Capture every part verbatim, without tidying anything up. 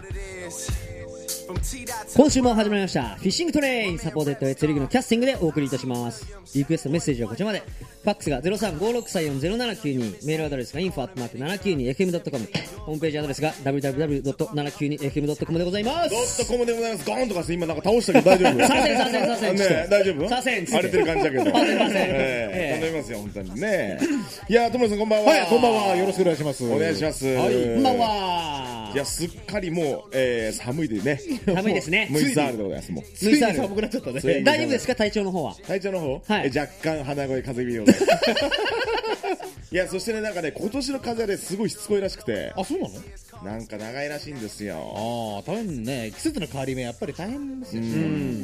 今週も始まりましたフィッシングトレインサポーテッド H リーグのキャスティングでお送りいたします。リクエストメッセージはこちらまで。ファックスが ゼロさんごろくさんよんゼロななきゅうに、メールアドレスが インフォ アットマークななきゅうにエフエム ドットコム、ホームページアドレスが ダブリューダブリューダブリュー ドットななきゅうにエフエム ドットコム でございます。 ドットコムでございます。ゴーンとかして今なんか倒したけど大丈夫？ させんさせんさせんね、大丈夫？ させん荒れてる感じだけど。 させんさせんえー、頼みますよ本当にね。いや友野さんこんばんは。 はい、こんばんは。よろしくお願いします。 お願いします。 はい、こんばんは。 いやすっかりもう、えー、寒いでね。 寒いですね。 ムイサールでございます。もうついに寒くなっちゃったね。 大丈夫ですか体調の方は？ 体調の方、 はい、 え若干鼻声風邪気味で。いやそしてねなんかね今年の風邪ですごいしつこいらしくて。 あ、そうなの？ なんか長いらしいんですよ。 ああ、大変ね。季節の変わり目やっぱり大変ですよね。 うん。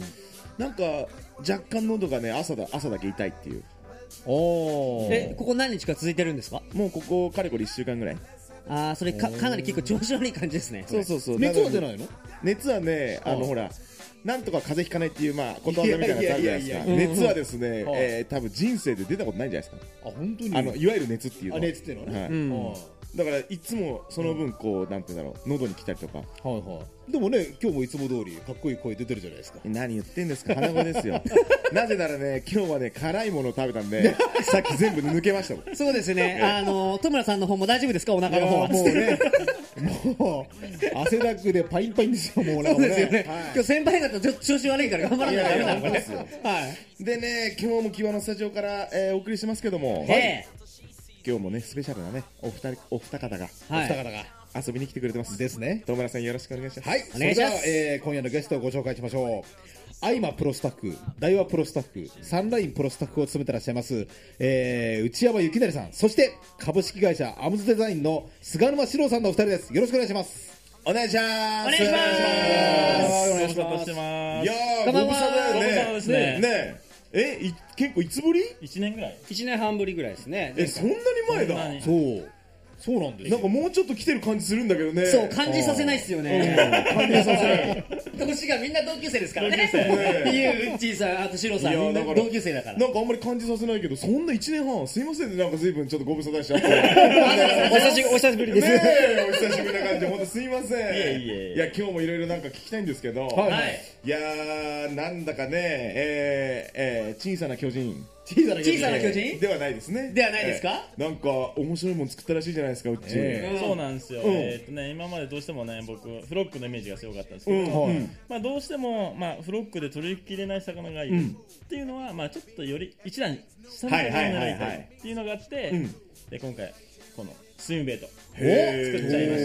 なんか若干喉がね朝だ朝だけ痛いっていう。 おー。 え、ここ何日か続いてるんですか？ もうここかれこれいっしゅうかんぐらい。 ああ、それ か, かなり結構調子悪い感じですね。 そうそうそう。 熱は出ないの？ 熱はね、あのほらなんとか風邪ひかないっていうまあことわざみたいなやつあるじゃないですか。熱はですね、えー、多分人生で出たことないんじゃないですか。 あ、本当に？ あのいわゆる熱っていうの。 あ、熱っていうのね。はい。うんだからいつもその分こうなんていうんだろう喉に来たりとか。 はいはい。でもね今日もいつも通りかっこいい声出てるじゃないですか。 何言ってんですか鼻声ですよ。なぜならね今日はね辛いものを食べたんでさっき全部抜けましたもん。 そうですね。あの戸村さんの方も大丈夫ですかお腹の方は？ もうねもう汗だくでパインパインですよもうお腹もね。 そうですよね。今日先輩方ちょっと調子悪いから頑張らないとダメなのこれ。 はい。でね今日もキワのスタジオから、えー、お送りしてますけども。 えー今日もねスペシャルなねお二人お二方が、はい、 お二方が遊びに来てくれてますですね。 戸村さんよろしくお願いします。 はい、お願いします。それでは、えー、今夜のゲストをご紹介しましょう。アイマプロスタッフ、大和プロスタッフ、サンラインプロスタッフを務めてらっしゃいます、えー、内山幸成さん、そして株式会社アムズデザインの菅沼史郎さんのお二人です。よろしくお願いします。 お願いします。お願いします。 お願いします。いやーご無沙汰だよね。 ですね。 ねえい結構いつぶり？ いちねんぐらい。 いちねんはんぶりぐらいですね。 えそんなに前だ。 そうそうなんです。 なんかもうちょっと来てる感じするんだけどね。 そう感じさせないっすよね。 感じさせない。 年がみんな同級生ですからね。ゆううっちーさんあとシロさんみんな同級生だから。 なんかあんまり感じさせないけどそんないちねんはんすいませんねなんか随分ちょっとご無沙汰しちゃって。 お久しお久しぶりです。 ねえお久しぶりな感じで本当すいません。いえいえ。 いや今日もいろいろなんか聞きたいんですけど。 はい。 いやーなんだかねええ小さな巨人。 小さな巨人ではないですね。 ではないですか？ なんか面白いもの作ったらしいじゃないですかうち。 そうなんですよ。えっとね今までどうしてもね僕フロックのイメージが強かったんですけど、まあどうしてもまあフロックで取り切れない魚がいるっていうのはまあちょっとより一段下の魚を狙いたいっていうのがあって、で今回このスイムベイト作っちゃいました。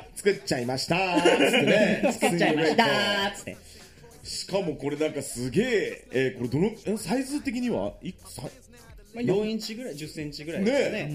作っちゃいましたーつってね。 作っちゃいましたーつって。 しかもこれなんかすげえ、えー、これどのサイズ的にはいさ、 まあ、よんインチぐらいじゅっセンチぐらいですね。 ね、うん、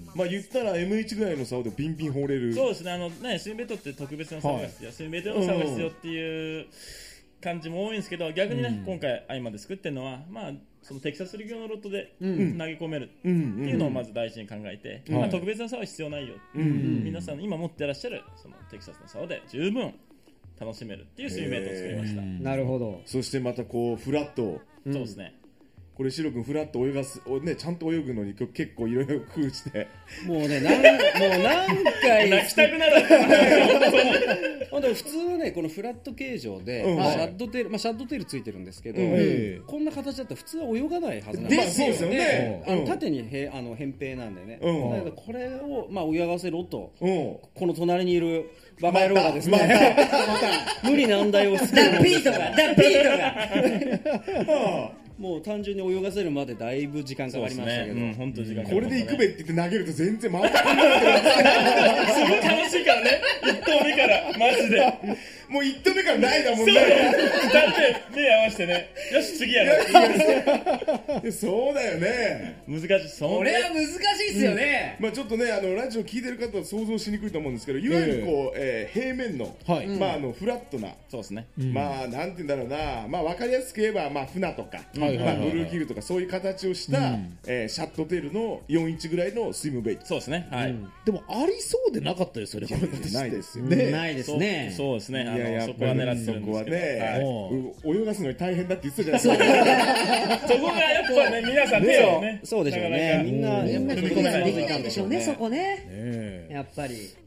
まあ言ったら エムエイチ ぐらいの竿でピンピン放れる。 そうですね。あのねスイムベイトって特別な竿が必要、はい、スイムベイトの竿が必要っていう感じも多いんですけど逆にね、うん、今回アイマで作ってるのはまあそのテキサス漁のロットで投げ込めるっていうのをまず第一に考えて、うんうんまあ、特別な竿は必要ないよ、うんうん、皆さん今持ってらっしゃるそのテキサスの竿で十分楽しめるっていうスイムベイトを作りました。 なるほど。 そしてまたこうフラット、 うん、そうですね。 これシロ君フラット泳がすねちゃんと泳ぐのに結構いろいろ工夫してもうねなんもう何回泣きたくなる本当普通はねこのフラット形状で、うんまあ、シャッドテールまあシャッドテールついてるんですけど、うん、こんな形だったら普通は泳がないはずなんですよ。 ですよね。 あの縦にへあの扁平なんでね。うん、だけどこれをまあ泳がせろと、うん、この隣にいるバカ野郎がですね、またまた無理難題をしてダピートがダピートがもう単純に泳がせるまでだいぶ時間かかりましたけど、ねうん、 本当時間かかりましたね。 これで行くべって言って投げると全然回ってこない。 すごい楽しいからね。一投目からマジで。 もう一投目からないだもんね。 だって目合わせてね。よし次やろ。 そうだよね。 難しい。 それは難しいですよね。 うん、まあちょっとねあのラジオ聞いてる方は想像しにくいと思うんですけど、いわゆるこう、えー、平面の、はい、まああのフラットな、 そうですね。 まあなんて言うんだろうな、まあわかりやすく言えばまあ船とか、まあブルーギルとかそういう形をした、うんえー、シャットテールのよんインチぐらいのスイムベイト。 そうですね。はい。うん、 でもありそうでなかったですよね。これないですよね。ないですね。 そうですね。いやいやそこは狙ってるんですけど。そこはね、泳がすのに大変だって言ってたじゃないですか。 そこがやっぱね皆さん手をね。 そうでしょうね。みんなみんな踏み込めないでしょうねそこね。やっぱり。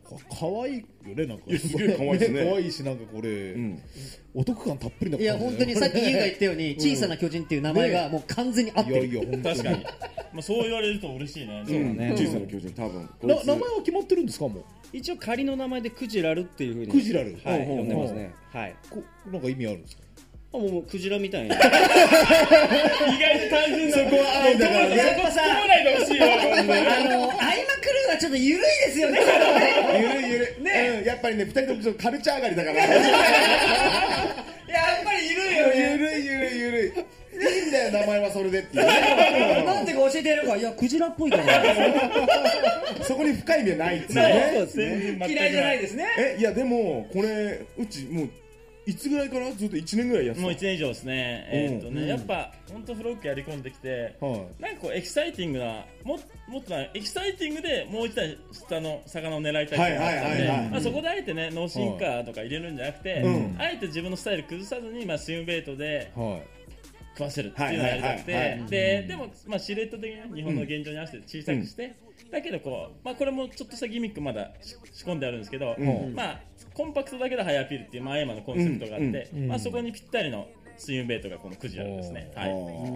かわいいよね、なんか。 いやすげえ可愛いですね可愛いし、なんかこれ、うん、お得感たっぷりな感じ、ね。 いや、本当にさっき優が言ったように、小さな巨人っていう名前がもう完全に合ってる。 いやいや、本当に。 確かに。まあそう言われると嬉しいね。 そうだね。小さな巨人、多分。 な名前は決まってるんですか、もう。 一応仮の名前でクジラルっていうふうに。 クジラル。 はい、呼んでますね。はい。 こなんか意味あるんですか。 あ、もうクジラみたいな。 意外と単純な。 そこは愛だからね。 そこさ、 来ないでほしいよ。 あの、合間クルーはちょっと緩いですよね。 ゆるいゆるい。ね、やっぱりね、二人ともちょっとカルチャー上がりだから。 やっぱり緩いよね。 ゆるいゆるいゆるい。いいんだよ、名前はそれでっていう。 なんでか教えてやるか。いや、クジラっぽいから。 そこに深い意味はないっていうね。 そうですね。 嫌いじゃないですね。 え、いや、でも、これ、うち、もう、いつぐらいからずっといちねんぐらいやってた。 もういちねん以上ですね。えーっとね、やっぱ本当フロックやり込んできて、なんかこうエキサイティングな、ももっとなエキサイティングでもう一台下の魚を狙いたいって思ったんで、まあそこであえてねノーシンカーとか入れるんじゃなくて、あえて自分のスタイル崩さずにまあスイムベイトで。食わせるっていうのをやりたくて、ででもまあシルエット的に日本の現状に合わせて小さくして、だけどこうまあこれもちょっとしたギミックまだ仕込んであるんですけど、まあコンパクトだけどハイアピールっていう前山のコンセプトがあって、まあそこにぴったりのスイムベイトがこのクジラですね。はい。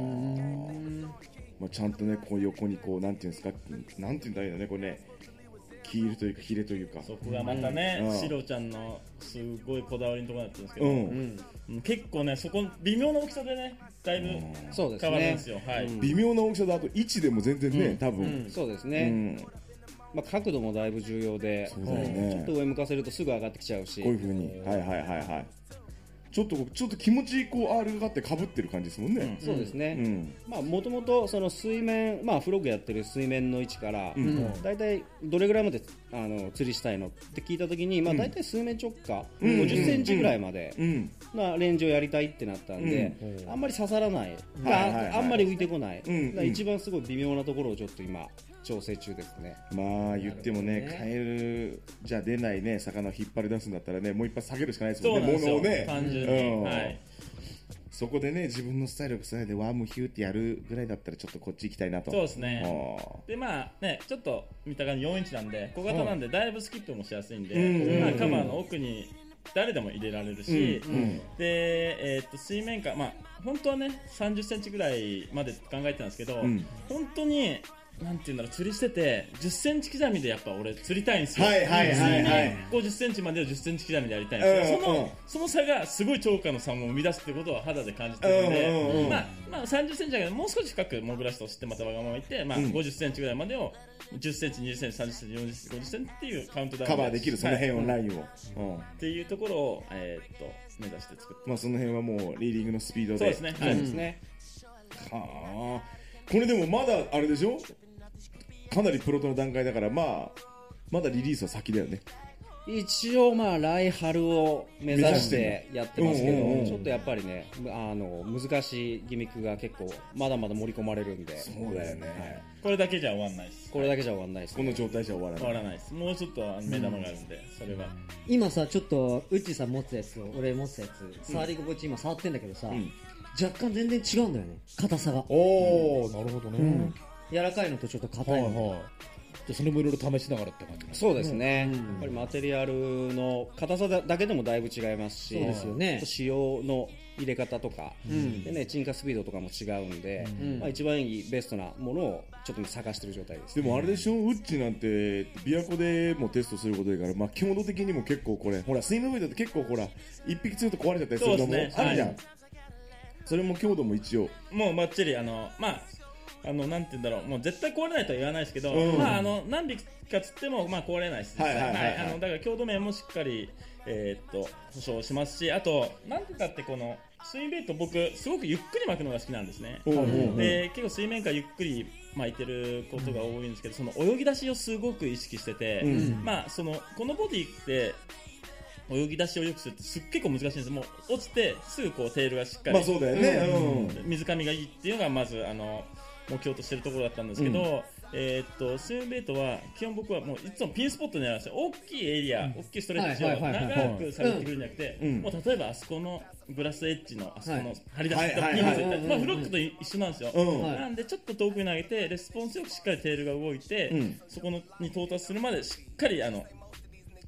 まあちゃんとねこう横にこうなんていうんですか、なんていうんだろうねこれね。キールというかヒレというか、 そこがまたね、うん、シロちゃんのすごいこだわりのところだったんですけど、うんうん、結構ねそこ微妙な大きさでねだいぶ変わるんですよ。はい、 微妙な大きさだと位置でも全然ね、うん、多分、 うん、そうですね、うんまあ、角度もだいぶ重要で、そうだよね、ちょっと上向かせるとすぐ上がってきちゃうし、 こういう風に、はいはいはいはいちょっとちょっと気持ちこう R があって被ってる感じですもんね。 うん、そうですね。うん、まあ元々その水面まあフログやってる水面の位置から、うん、だいたいどれぐらいまであの釣りしたいのって聞いたときに、まあだいたい水面直下、うん、ごじゅっセンチぐらいまでなレンジをやりたいってなったんで、うん、あんまり刺さらない、うん、あ, あんまり浮いてこない、うん、だ一番すごい微妙なところをちょっと今。調整中ですね。 まあ言ってもね、カエルじゃ出ないね魚を引っ張り出すんだったらねもう一発下げるしかないですもんね。物をね単純に、うんはい、 そこでね自分のスタイルを伝えてワームヒューってやるぐらいだったらちょっとこっち行きたいなと。 そうですね。でまあねちょっと見た感じよんインチなんで小型なんでだいぶスキップもしやすいんで、うんまあ、カバーの奥に誰でも入れられるし、うんうん、で、えー、っと水面下まあ本当はねさんじゅっセンチぐらいまで考えてたんですけど、うん、本当になんていうんだろう釣りしててじゅっセンチ刻みでやっぱ俺釣りたいんですよ。 はいはいはいはい。 ごじゅっセンチまでをじゅっセンチ刻みでやりたいんですよ。うん、その、うん、その差がすごい超過の差も生み出すってことは肌で感じてるので、うん、まあまあさんじゅっセンチだけどもう少し深く潜らせて押してまたわがままいってまあごじゅっセンチぐらいまでをじゅっセンチ、にじゅっセンチ、さんじゅっセンチ、よんじゅっセンチ、ごじゅっセンチっていうカウントダウンカバーできるその辺のラインを、 うん、っていうところをえー、っと目指して作って。 まあその辺はもうリーディングのスピードで。 そうですね。はい。ですね。 はあ。これでもまだあれでしょ。かなりプロトの段階だからまあまだリリースは先だよね。 一応まあ来春を目指してやってますけど、うんうんうん、ちょっとやっぱりねあの難しいギミックが結構まだまだ盛り込まれるんで。 そうだよね、はい、 これだけじゃ終わんないです。 これだけじゃ終わんないです、 ね、この状態じゃ終わらない。 終わらないです。もうちょっと目玉があるんで、うん、それは今さちょっとウッチーさん持つやつ俺持つやつ触り心地今触ってんだけどさ、うん、若干全然違うんだよね硬さが。 おー、うん、なるほどね、うん、 柔らかいのとちょっと硬いの、はいはい、 じゃそれもいろいろ試しながらって感じ。 そうですね、うん、やっぱりマテリアルの硬さだけでもだいぶ違いますし、 そうですよね、 仕様の入れ方とか、うん、でね沈下スピードとかも違うんで、うんまあ、一番いいベストなものをちょっと探してる状態です、 ね、でもあれでしょウッチなんて琵琶湖でもテストすることだから、まあ、強度的にも結構これほらスイムウェイだと結構ほら一匹釣ると壊れちゃったりするのもあるじゃん、はい、それも強度も一応もうバッチリあのまああのなんて言うんだろうもう絶対壊れないとは言わないですけど、うん、まああの何匹か釣ってもまあ壊れないですね。はいはいはいはい、あのだから強度面もしっかりえー、っと保証しますし、あとなんてかってこのスインベイト僕すごくゆっくり巻くのが好きなんですね。うんうんうん、で結構水面からゆっくり巻いてることが多いんですけど、その泳ぎ出しをすごく意識してて、うん、まあそのこのボディって泳ぎ出しを良くするってすっ結構難しいんです。もう落ちてすぐこうテールがしっかり、 まあそうだよね、 うん、水上がいいっていうのがまずあの目標としてるところだったんですけど、うんえー、っとスイムベイトは基本僕はもういつもピンスポットにあるんですよ。大きいエリア、うん、大きいストレッチを長くされてくるんじゃなくて、うん、もう例えばあそこのグラスエッジのあそこの張り出しとかにまあフロックと一緒なんですよ、うん、なんでちょっと遠くに投げてレスポンスよくしっかりテールが動いて、うん、そこのに到達するまでしっかりあの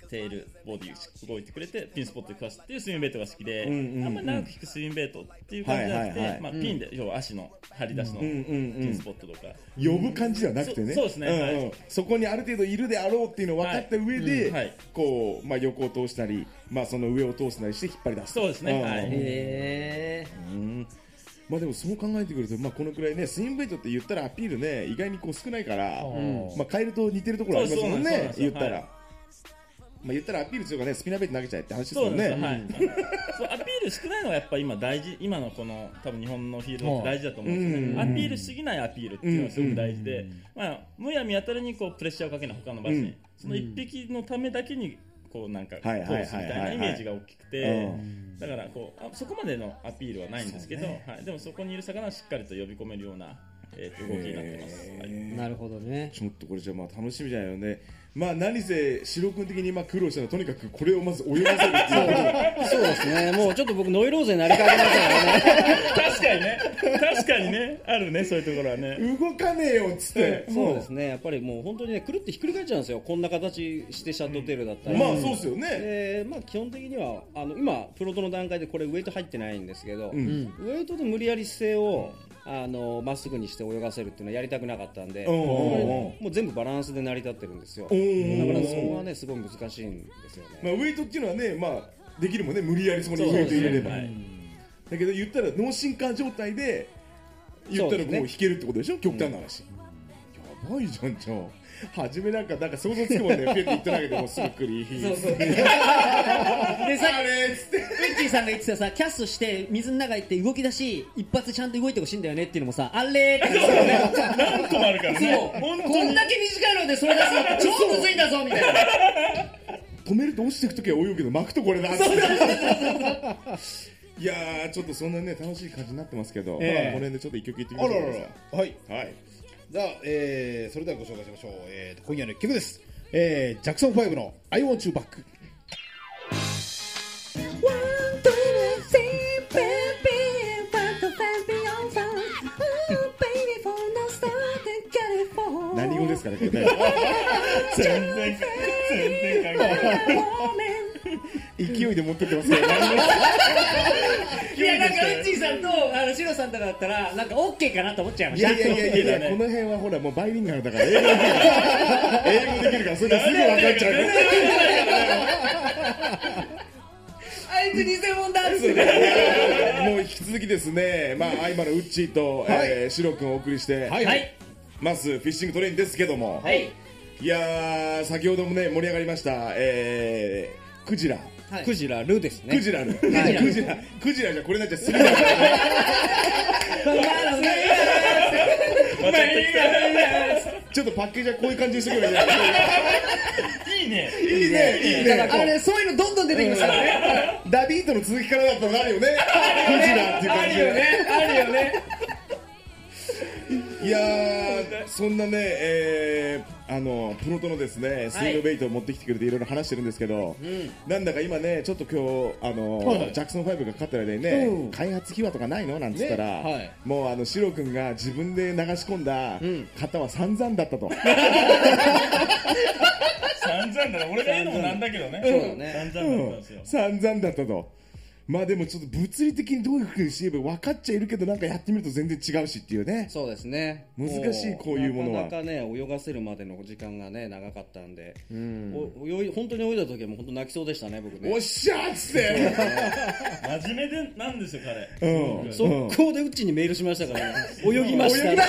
テールボディ動いてくれてピンスポットでかすっていうスイングベイトが好きで、 うんうんうん、 あんまり長く引くスイングベイトっていう感じじゃなくて、 はいはいはいまあ、ピンで、うん、要は足の張り出しのピンスポットとか、 うんうんうん、呼ぶ感じではなくてね、 そ, そうですね、うんうん、 はい、そこにある程度いるであろうっていうのを分かった上で、はいうんはい、こうまあ、横を通したり、まあ、その上を通すなりして引っ張り出す。 そうですね、はい、 へー、 うんまあ、でもそう考えてくると、まあ、このくらいねスイングベイトって言ったらアピールね意外にこう少ないから、うんまあ、カエルと似てるところありますもんね、言ったら、はい、まあ、言ったらアピールするかねスピナーベイト投げちゃえって話ですもんね。 そうです、はい、そうアピール少ないのはやっぱ今大事、今のこの多分日本のフィールドって大事だと思うんですよね、うん、アピールしすぎないアピールっていうのはすごく大事で、うんまあ、むやみやたらにこうプレッシャーをかけない他の場所に、うん、その一匹のためだけにこうなんか通すみたいなイメージが大きくて、だからこうあそこまでのアピールはないんですけど、ねはい、でもそこにいる魚はしっかりと呼び込めるような、えー、動きになってます、はい、 なるほどね。 ちょっとこれじゃあまあ楽しみじゃないよね。まあ何せシロ君的にまあ苦労したのはとにかくこれをまず泳がせるっていうそうですね。もうちょっと僕ノイローゼになりかけましたからね確かにね確かにねあるね、そういうところはね動かねえよっつって、 そうですね。やっぱりもう本当にねくるってひっくり返っちゃうんですよ、こんな形してシャドーテールだったら、 うん、まあそうですよね。 で、まあ、基本的にはあの今プロトの段階でこれウェイト入ってないんですけど、うん、ウェイトで無理やり姿勢をあのまっすぐにして泳がせるっていうのはやりたくなかったんで、もう全部バランスで成り立ってるんですよ。だからそこはねすごい難しいんですよね。 まあ、ウェイトっていうのはね、まあ、できるもんね、無理やりそこにウェイト入れれば、はい、だけど言ったら脳進化状態で言ったらこう引けるってことでしょ、極端な話、うん、やばいじゃん。じゃあ初めなんかなんか想像つくもんね、ピュって言ってないけどもすぐ来るそうそうでさあれっつってウッチーさんが言ってたさ、キャストして水の中行って動き出し一発ちゃんと動いてほしいんだよねっていうのもさ、あれーって何個もあるからね。 そうこんだけ短いのでそれ出すのって超むずいんだぞみたいな止めると落ちていくときは泳ぐけど巻くとこれだっていやーちょっとそんなね楽しい感じになってますけど、えー、この辺でちょっと一曲いってみましょう。 あらららはい、はい、じゃあ、えー、それではご紹介しましょう、えー、今夜のいっきょくです、えー、ジャクソンファイブの I Want You Back。 何語ですかね、これね全然全然関係ない勢いで持ってってますねいやなんかウッチーさんとあのシロさんとかだったらなんか OK かなと思っちゃいました。 いやいやいやいや、ね、この辺はほらもうバイリンガルだから英語できる英語できるからそれがすぐ分かっちゃうあいつ偽物だっつってもう引き続きですね、まあ今のウッチーと、はいえー、シロ君をお送りしてはい、はいますフィッシングトレインですけども、 はい、 いやー先ほどもね盛り上がりました、えー、クジラ、 はい、クジラルですね。 クジラル、はい、クジラクジラじゃこれになっちゃすぎだからちょっとパッケージはこういう感じにしてくればいいいいねいいねいいね。 あのねそういうのどんどん出てきますからねダビートの続きからだったらなるよねクジラっていう感じであるよねあるよねいやーそんなね、えー、あのプロトのですねスイングベイトを持ってきてくれていろいろ話してるんですけど、うん、なんだか今ねちょっと今日あの、はい、ジャクソンファイブが勝ったらね、うん、開発秘話とかないのなんつったら、ねはい、もうあのシロ君が自分で流し込んだ方は散々だったと、うん、 散々だね。俺が言うのもなんだけどね、そうだね散々だったんですよ、 散々だったと。まあでもちょっと物理的にどういうふうにして言えば分かっちゃいるけどなんかやってみると全然違うしっていうね。 そうですね。 難しいこういうものはなかなかね泳がせるまでの時間がね長かったんで、うん、お泳い本当に泳いだ時はもう本当泣きそうでしたね僕ね。 おっしゃーっつって真面目でなんですよ彼、 うん、速攻でうちにメールしましたから、ね、泳ぎました、ね、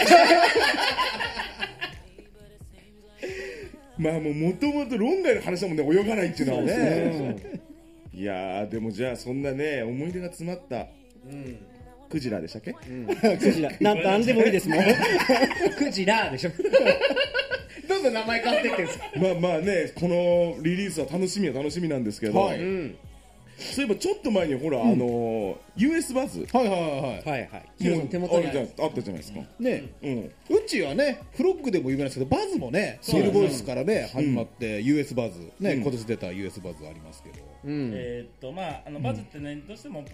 まあもうもともと論外の話だもんね泳がないっていうのはね。いやーでもじゃあそんなね思い出が詰まった、うん、クジラでしたっけ、うん、 クジラなんなんでもいいですもんクジラでしょどんどん名前変わっていってるんですまあまあねこのリリースは楽しみは楽しみなんですけど、はい、うん、そういえばちょっと前にほら、うん、あのー、ユーエス バズはいはいはいはいはい、手元にあったじゃないですかね、うん、うちはねフロッグでも有名なんですけどバズもねセールボイスからね始まって、うん、ユーエス バズね、うん、今年出た ユーエス バズありますけど、 うん、えーっとまあ、あのバズってね、うん、どうしても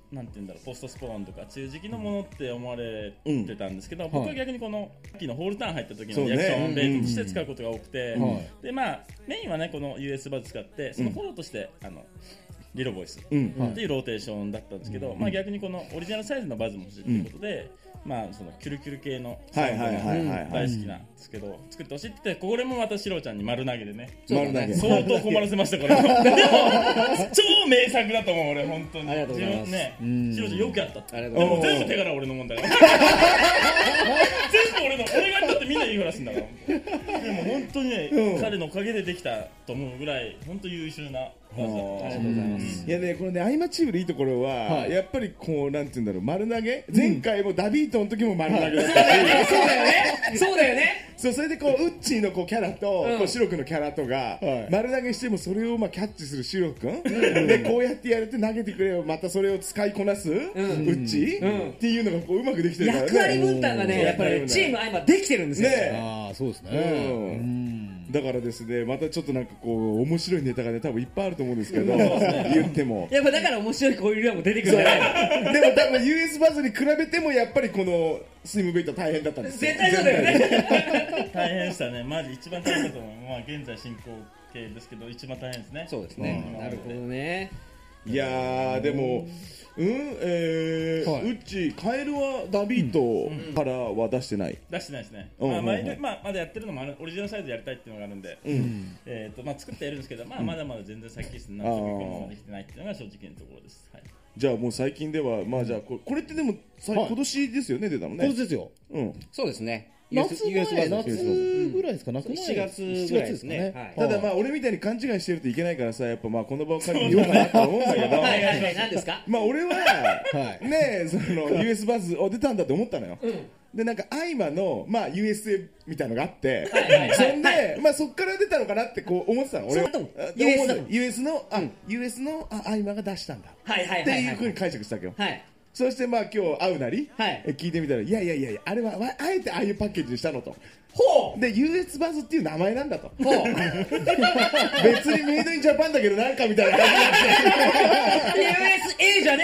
なんて言うんだろう、ポストスポーンとか中時期のものって思われてたんですけど、うん、僕は逆にこのさっきのホールターン入った時のリアクションベイトとして使うことが多くて、うん、でまあメインはねこの ユーエス バズ使ってそのフォローとして、うん、あのリロボイスっていうローテーションだったんですけど、うん、まあ逆にこのオリジナルサイズのバズも欲しいということで、うん、まあそのキュルキュル系のサウンドが大好きなんですけど、作ってほしいって言ってこれもまたシロちゃんに丸投げでね、 丸投げ相当困らせましたからでも超名作だと思う俺本当に。 ありがとうございます。 ね、シロちゃんよくやったって。 ありがとうございます。 でも全部手柄俺のもんだから全部俺の俺がやったってみんな言いふらすんだからでも本当にね、うん、彼のおかげでできたと思うぐらい本当優秀なバズだった。ありがとうございます。 いやねこれねアイマチームでいいところは、はい、やっぱりこうなんていうんだろう丸投げ、うん、前回もダビートの時も丸投げだったし、 はい、そうだよねそうだよねそうそれでこうウッチーのこうキャラと、うん、こうシロ君のキャラとが、はい、丸投げしてもそれをまあキャッチするシロ君、うん、でこうやってやると投げてくれよまたそれを使いこなす、うん、ウッチー、うん、っていうのがこううまくできてるからね。 役割分担がねやっぱりチーム今できてるんですよね。 ああそうですね、 うんうんだからですねまたちょっとなんかこう面白いネタがね多分いっぱいあると思うんですけど言ってもやっぱだから面白いこういう量も出てくるんじゃないのでも多分 ユーエス バズに比べてもやっぱりこのスイムベイト大変だったんですよ。 絶対そうだよね大変でしたねマジ一番大変だと思う。まあ現在進行形ですけど一番大変ですね。 そうですね、 うん、なるほどね。 いやーでもうんえーはい、ウッチカエルはダビートからは出してない、うん、 出してないですね、うんうんうんまあまあ、まだやってるのもオリジナルサイズやりたいっていうのがあるんで、うんえーとまあ、作ってやるんですけど、まあ、まだまだ全然先に何とか行くことができてないっていうのが正直なところです、はい、 じゃあもう最近では、まあ、じゃあこれ、これってでも、はい、今年ですよね出たのね。 今年ですよ、 うん、そうですね夏前、夏ぐらいですか、夏前しがつぐらいですね。 ただまあ俺みたいに勘違いしてるといけないからさ、やっぱまあこの場を借りてみようかなと思うんだけど、 はいはいはい、何ですか？ まあ俺はねその ユーエス バズを出たんだと思ったのよ。でなんかアイマのまあ ユーエスエー みたいのがあって、そんでまあそっから出たのかなってこう思ってたの。俺は ユーエス のあ ユーエス のアイマが出したんだっていう風に解釈したわけよ。そしてまあ今日会うなり、はい、聞いてみたらいやいやいやいやあれはあえてああいうパッケージにしたのと。 ほうで ユーエス バズっていう名前なんだと。ほう別にメイドインジャパンだけどなんかみたいな感じになってユーエスエー じゃね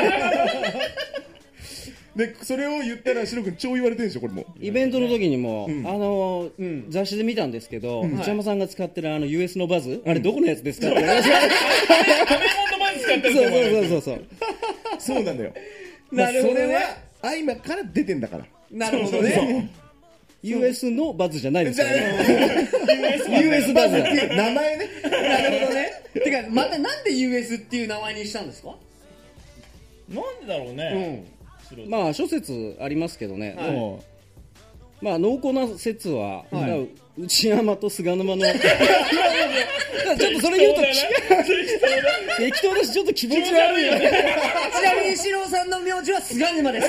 えでそれを言ったらシロ君超言われてるんでしょこれも。 イベントの時にも、うん、あの、うん、雑誌で見たんですけど、うん、内山さんが使ってるあの ユーエス のバズ、うん、あれどこのやつですかって言われました。 使ってるそうそうそうそうそうなんだよ。 なるほどね。 それはアイマから出てんだから。 なるほどね。 ユーエス のバズじゃないですよね。ユーエス バズっていう名前ね。 なるほどね。てかまたなんで ユーエス っていう名前にしたんですか？ なんでだろうね。 うん、まあ諸説ありますけどね。はい、まあ濃厚な説は、はい、内山と菅沼のちょっとそれ言うと適当だしちょっと気持ち悪いよね。 ちなみに四郎さんの名字は菅沼です。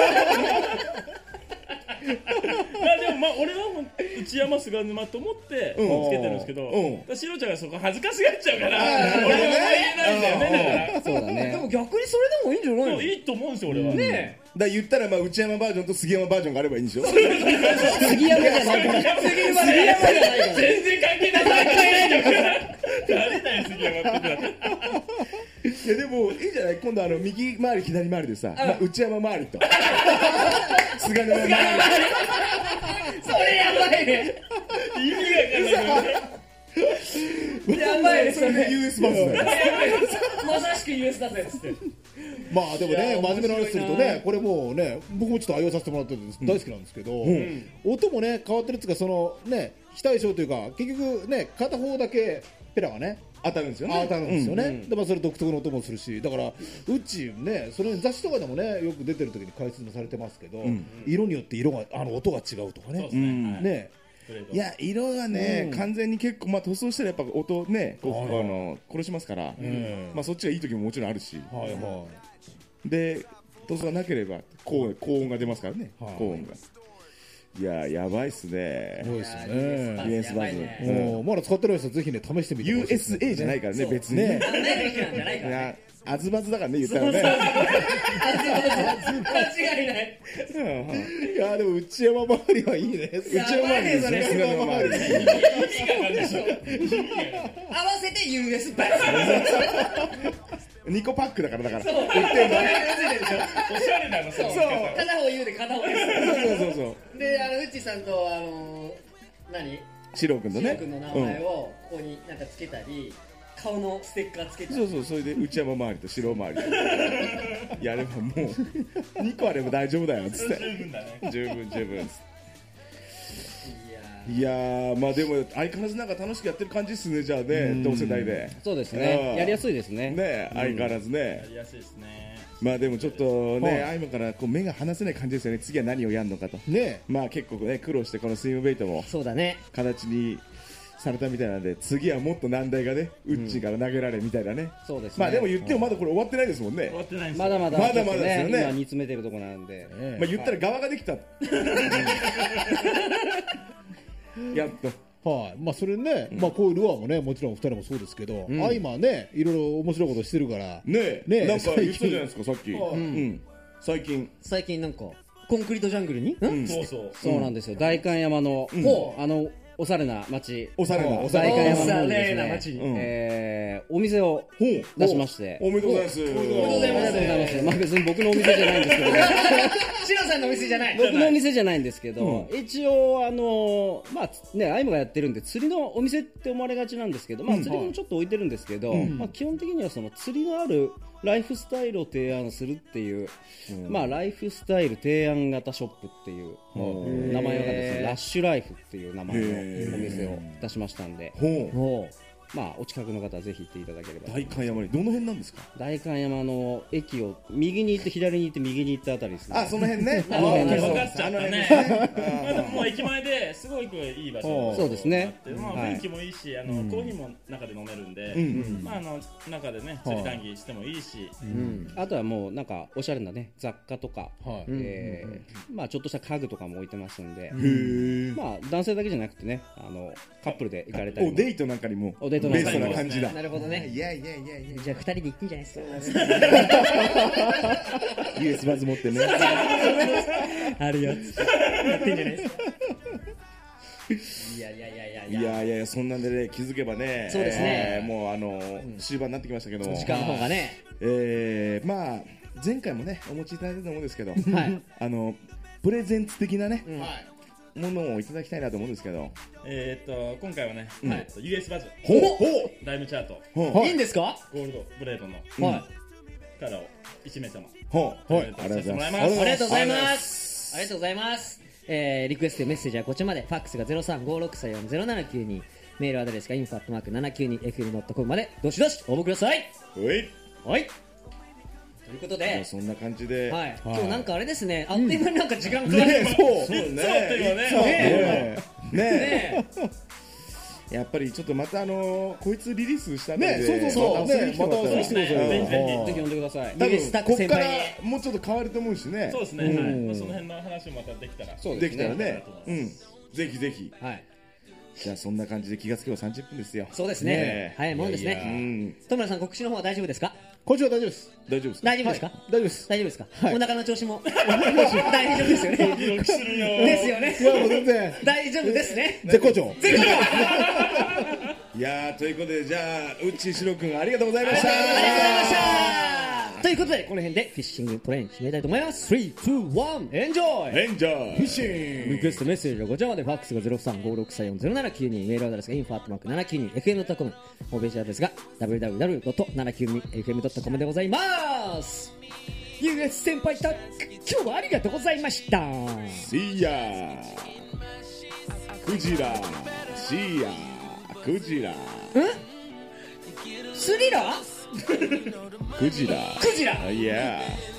まあでもまあ俺は内山菅沼と思ってつけてるんですけど、うん、シロちゃんがそこ恥ずかしがっちゃうから俺も言えないんだよね。だからそうだね。 でも逆にそれでもいいんじゃないの？ いいと思うんですよ俺は。ねえ。だ言ったらまあ内山バージョンと杉山バージョンがあればいいんでしょ。 杉山じゃないから杉山じゃないから全然関係ない関係ないんだから誰だよ杉山って。 いやでもいいじゃない。今度あの右回り左回りでさ、まあ、内山回りと菅沼回りそれやばいね。 意味がわかんないやばいね。 それで ユーエス バズだよ。 まさしく ユーエス だぜっつって。 まあでもね真面目な話するとねこれもうね僕もちょっと愛用させてもらって大好きなんですけど、うん、音もね変わってるっつうかそのね非対称というか結局ね片方だけペラがね当たるんですよね。 当たるんですよね。うん、でまあそれ独特の音もするしだからうちねそれ雑誌とかでもねよく出てる時に解説もされてますけど、うん、色によって色があの音が違うとかね。 うん、 ねいや色がね、うん、完全に結構まあ塗装したらやっぱ音ねこう、はいはい、あの殺しますから、うん、まあそっちがいい時ももちろんあるし、はいはい、で塗装がなければ高音、高音が出ますからね、はい、高音が。いややばいっすね。 そうですよね。 ユーエス バズ、 うん、まだ使ってない人はぜひね試してみてほしいです、ね。 ユーエスエー じゃないからね別にね。いやアズバズだからね言ったらね。 間違いない。 いやでも内山周りはいいね。内山周りですね。菅沼周り。 合わせて ユーエス バズ。 にこパックだからだからそう、 売ってんの。 おしゃれなの、そう。 片方言うで片方言う。 そうそうそうで、あの、うちさんと、あの、何シロ君のねシロ君の名前をここになんかつけたり、顔のステッカーつけたり。 そうそう、それで内山周りと白周りやればもうにこあれば大丈夫だよっつって十分だね。 十分十分っつっていやいやー、まあでも相変わらずなんか楽しくやってる感じっすね、じゃあね、同世代でそうですうんね。やりやすいですね。 ね、相変わらずねや、りやすいですね。 まあでもちょっとね、 はい相馬からこう目が離せない感じですよね、次は何をやるのかと。 ねまあ結構ね、苦労してこのスイムベイトもそうだね。 形にされたみたいなので、次はもっと難題がね、ウッチーから投げられみたいなね。 そうですね。 まあでも言ってもまだこれ終わってないですもんね終。わってないんですよまだまだまだまだですよね今煮詰めてるところなんで。 えまあ言ったら側ができた。やっと。 はい、まあそれね、まあこういうルアーもね、もちろんふたりもそうですけど、あ今ね、いろいろ面白いことしてるから、 ねえ、 ねえなんか言ってたじゃないですか、さっき。 はいうん。最近。 最近なんか、コンクリートジャングルにんそうそう。 そうなんですよ。代官山の、 ほうあの、おしゃれな町、 おしゃれな。 お代官山の方におしゃれなですね、 町にえーお店をほう出しまして。 おめでとうございます。 おめでとうございますありがとうございます。まあ別に僕のお店じゃないんですけど、 シロさんのお店じゃない。 僕のお店じゃないんですけど、一応、あのまあね、アイムがやってるんで、釣りのお店って思われがちなんですけど、まあ釣りもちょっと置いてるんですけど、まあ基本的にはその釣りのあるライフスタイルを提案するっていう、まあライフスタイル提案型ショップっていう名前がですね、ラッシュライフっていう名前のお店を出しましたんで、 ほう。 おうまあお近くの方はぜひ行っていただければ。 代官山に、どの辺なんですか。 代官山の駅を右に行って左に行って右に行ったあたりですね。 あ、その辺ね。 あの辺です分かっちゃったね。まあでももう駅前ですごくいい場所。 そうですねまあはい雰囲気もいいし、あのコーヒーも中で飲めるんで、まああの中でね釣り談義してもいいし、 あとはもうなんかおしゃれなね雑貨とか、 はいえーまあちょっとした家具とかも置いてますんで、 へーまあ男性だけじゃなくてね、あのカップルで行かれたりもおデートなんかにもおデートベなんかにもストな感じだ。 なるほどね。 いやいやいやいや。 じゃあ二人で行ってんじゃないですか。 ユーエス バズ持ってね。 あるよっつって。やってんじゃないですか。いやいやいやいやいや。 いやいやいや、そんなんでね、気づけばね。 そうですねえーもうあの終盤になってきましたけども。 時間の方がね。 えーまあ前回もねお持ちいただいたと思うんですけど、 はい。 あのプレゼンツ的なねうんものをいただきたいなと思うんですけど。 えーっと今回はね、 うんえっと ユーエス バズほうほライムチャートうほういいんですか？ ゴールドブレードのはい。 カラーをいち名様ほうはいありがとうございます。 ありありがとうございます。ありがとうございます。えー、リクエストやメッセージはこちらまで。ファックスがゼロさんごろくさんよんゼロななきゅうに、メールアドレスがインフォアットマークななきゅうにエフエムドットコムまでどしどし応募ください。 うい。 はい。ということまあで、 そんな感じで。 はい。今日なんかあれですね、あっという間になんか時間かかる。 ねそうそうっていうのはねねえねねえやっぱりちょっとまたあのこいつリリースしたんでねそうそうそうねまた遊びに来てくださいよぜひぜひぜひ呼んでください。 多ユーエスタック分こっから先輩もうちょっと変わると思うしね。 そうですね、はいまあ、その辺の話もまたできたらそうですできたらね。 ね。うん。ぜひぜひ。 はい。 じゃあそんな感じで気がつけばさんじゅっぷんですよ。 そうですねね。 早いもんですうね。 ん。 戸村さん、告知の方は大丈夫ですか？ こっちは大丈夫です。 大丈夫ですか。 大丈夫ですか？ 大丈夫です。 大丈夫ですか？ はいお腹の調子も大丈夫ですよね。 するよですよねい。やもう全然大丈夫ですね。 絶好調。 いやーということでじゃあうっちーしろくんありがとうございました。 ありがとうございましたということで、この辺でフィッシングトレイン締めたいと思います。スリー、ツー、ワン、エンジョイ。 エンジョイ。フィッシンリクエストメッセージはこちらまで。ファックスがゼロさんごろくさんよんゼロななきゅうに、メールアドレスがインフォアットマークななきゅうにエフエムドットコム、ホームページアドレスが ダブリューダブリューダブリュードットななきゅうにエフエムドットコム でございます。ユーエス 先輩と今日はありがとうございました。 シーヤクジラシーヤクジラスリラークジラクジラいや